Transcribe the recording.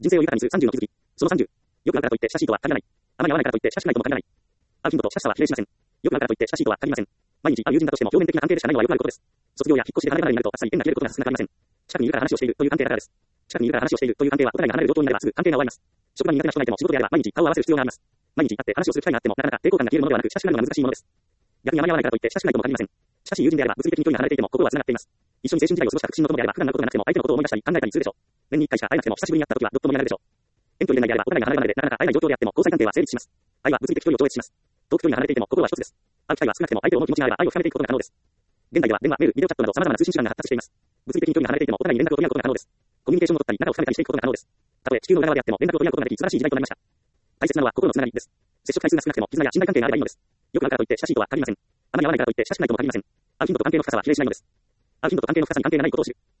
人生を豊かにする30の気づき。その30。よくあるからといって親しいとは限らない。あまり合わないからといって親しくないとも限らない。会う頻度と親しさは比例しません。よくあるからといって親しいとは限りません。毎日会う友人だとしても表面的な関係でしかないのはよくあることです。卒業や引っ越しで離れ離れになるとあっさり縁が切れることが少なくありません。近くにいるから話をしているという関係だからです。近くにいるから話をしているという関係はお互いが離れる状況になればすぐ関係が終わります。職場に苦手な人がいても仕事であれば毎日顔を合わせる必要があります。毎日会って話をする機会があってもなかなか抵抗感が消えるものではなく親しくなるのが難しいものです。逆にあまり合わないからといって親しくないとも限りません。親しい友人であれば物理的に距離が離れていても心は繋がっています。一緒に青春時代を過ごした確信の友であれば普段なることがなくても相手のことを思い出したり考えたりするでしょう。年に1回しか会えなくても久しぶりに会った時はどっともやれるでしょう。遠距離恋愛であればお互いが離れ離れでなかなか会えない状況であっても交際関係は成立します。愛は物理的距離を超越します。遠く距離が離れていても心は一つです。会う機会は少なくても相手を思う気持ちがあれば愛を深めていくことが可能です。現代では電話、メール、ビデオチャットなど様々な通信手段が発達しています。物理的に距離が離れていてもお互いに連絡を取り合うことが可能です。コミュニケーションを取ったり仲を深めたりしていくことが可能です。たとえ地球の裏側であっても連絡を取り合うことができ素晴らしい時代となりました。大切なのは心のつながりです。接触回数が少なくても絆や信頼関係があればいいのです。よくあるからといって親しいとは限りません。あまり合わないからといって親しくないとも限りません。会う頻度と関係の深さは比例しないのです。会う頻度と関係の深さに関係がないことを知る。